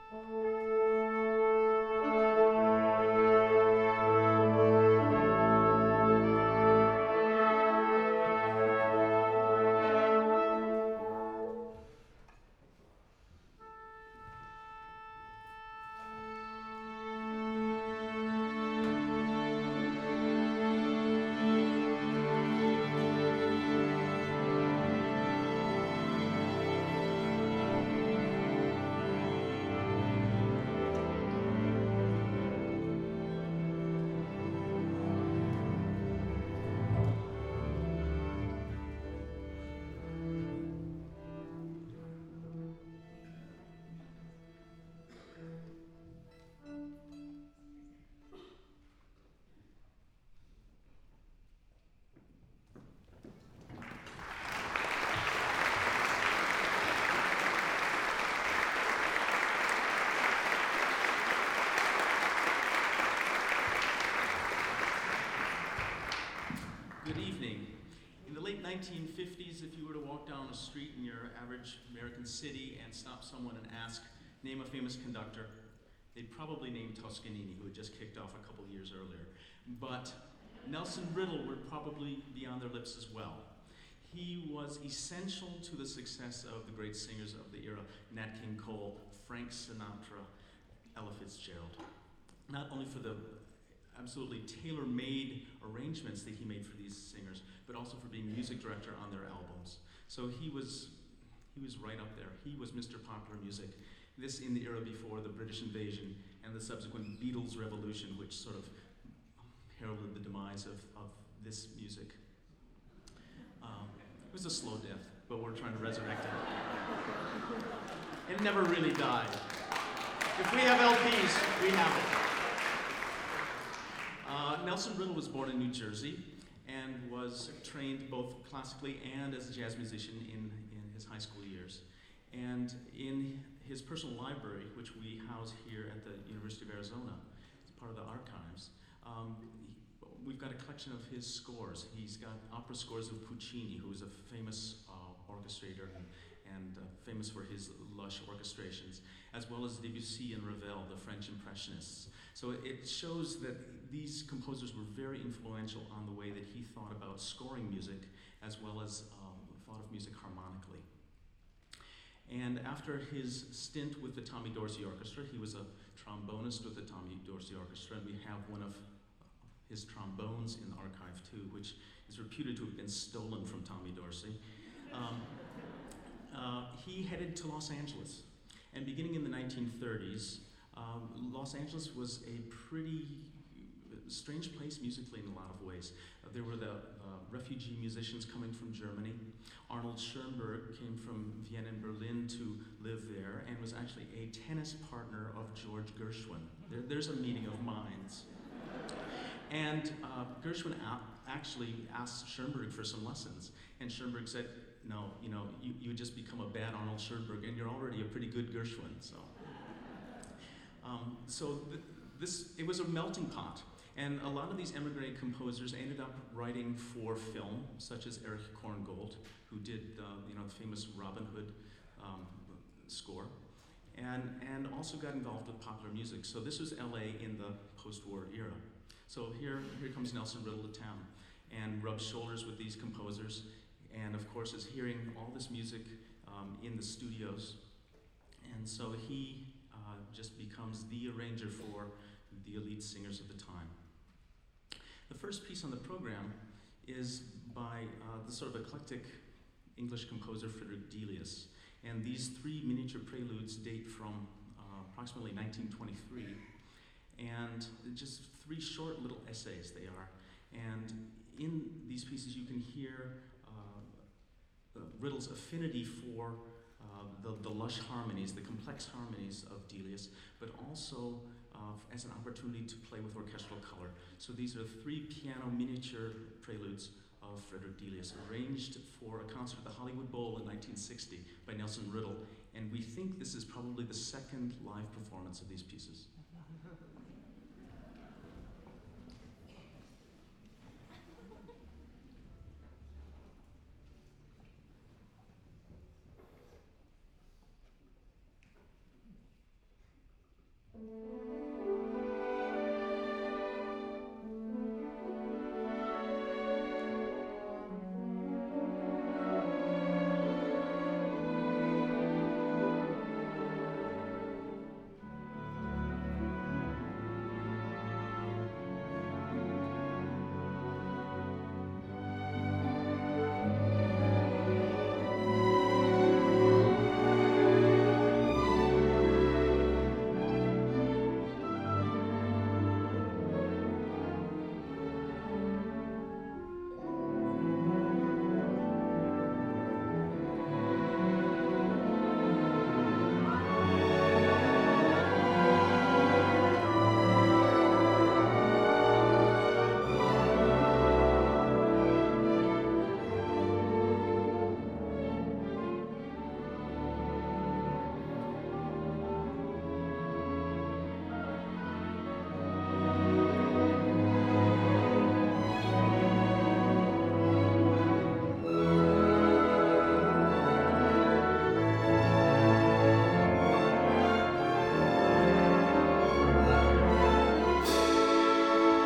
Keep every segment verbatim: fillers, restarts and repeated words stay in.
Good evening. In the late nineteen fifties, if you were to walk down a street in your average American city and stop someone and ask, name a famous conductor, they'd probably name Toscanini, who had just kicked off a couple years earlier. But Nelson Riddle would probably be on their lips as well. He was essential to the success of the great singers of the era, Nat King Cole, Frank Sinatra, Ella Fitzgerald. Not only for the absolutely tailor-made arrangements that he made for these singers, but also for being music director on their albums. So he was he was right up there. He was Mister Popular Music. This in the era before the British invasion and the subsequent Beatles revolution, which sort of heralded the demise of, of this music. Um, it was a slow death, but we're trying to resurrect it. It never really died. If we have L Ps, we have it. Uh, Nelson Riddle was born in New Jersey and was trained both classically and as a jazz musician in, in his high school years. And in his personal library, which we house here at the University of Arizona, as part of the archives, um, he, we've got a collection of his scores. He's got opera scores of Puccini, who was a famous uh, orchestrator and, and uh, famous for his lush orchestrations, as well as Debussy and Ravel, the French Impressionists. So it shows that these composers were very influential on the way that he thought about scoring music, as well as um, thought of music harmonically. And after his stint with the Tommy Dorsey Orchestra, he was a trombonist with the Tommy Dorsey Orchestra, and we have one of his trombones in the archive too, which is reputed to have been stolen from Tommy Dorsey. Um, uh, he headed to Los Angeles, and beginning in the nineteen thirties, um, Los Angeles was a pretty strange place musically in a lot of ways. Uh, there were the uh, refugee musicians coming from Germany. Arnold Schoenberg came from Vienna and Berlin to live there and was actually a tennis partner of George Gershwin. There, there's a meeting of minds. And uh, Gershwin a- actually asked Schoenberg for some lessons, and Schoenberg said, no, you know, you, you just become a bad Arnold Schoenberg, and you're already a pretty good Gershwin, so. Um, so th- this, it was a melting pot. And a lot of these emigre composers ended up writing for film, such as Erich Korngold, who did uh, you know, the famous Robin Hood um, score, and, and also got involved with popular music. So this was L A in the post-war era. So here, here comes Nelson Riddle to town and rubs shoulders with these composers, and of course is hearing all this music um, in the studios. And so he uh, just becomes the arranger for the elite singers of the time. The first piece on the program is by uh, the sort of eclectic English composer Frederick Delius. And these three miniature preludes date from uh, approximately nineteen twenty-three. And just three short little essays they are. And in these pieces you can hear uh, Riddle's affinity for uh, the, the lush harmonies, the complex harmonies of Delius, but also Uh, as an opportunity to play with orchestral color. So these are three piano miniature preludes of Frederick Delius, arranged for a concert at the Hollywood Bowl in nineteen sixty by Nelson Riddle, and we think this is probably the second live performance of these pieces.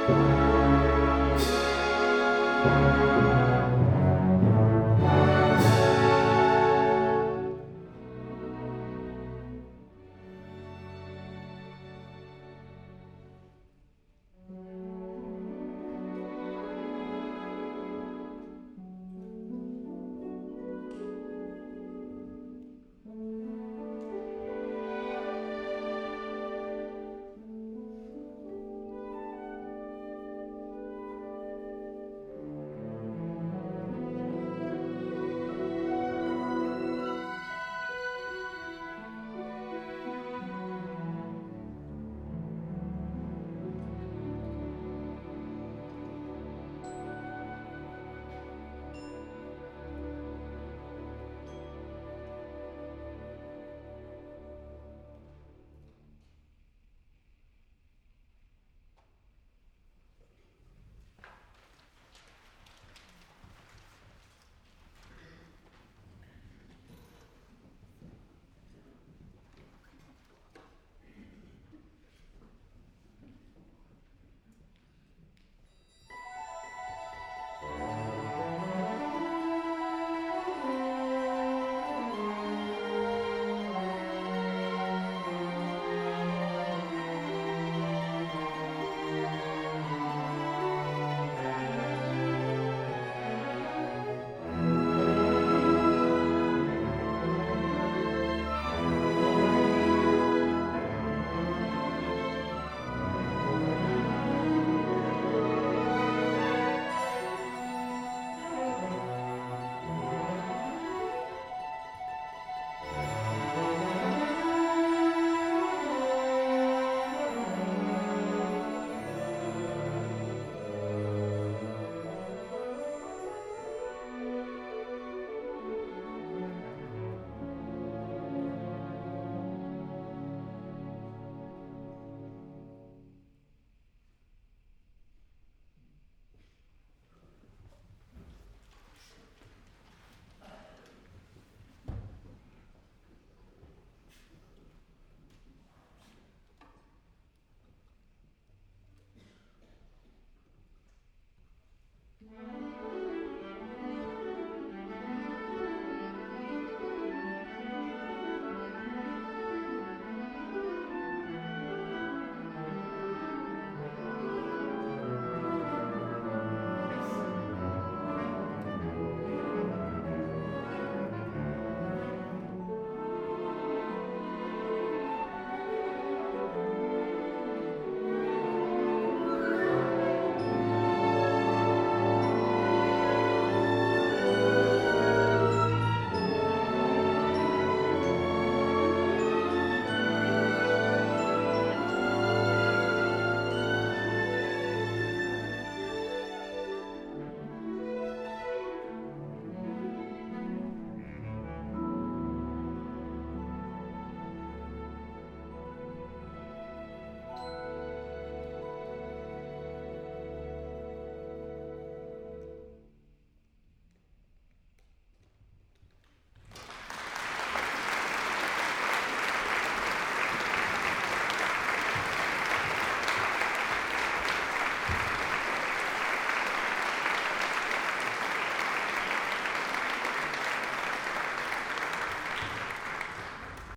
you.